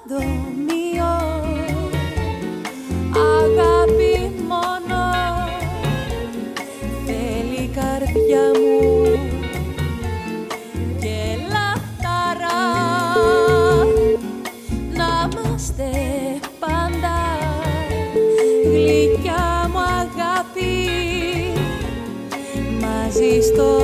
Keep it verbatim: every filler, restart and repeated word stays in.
δομείο, αγάπη μόνο θέλει η καρδιά μου και λαχταρά να είμαστε πάντα γλυκιά μου αγάπη μαζί στο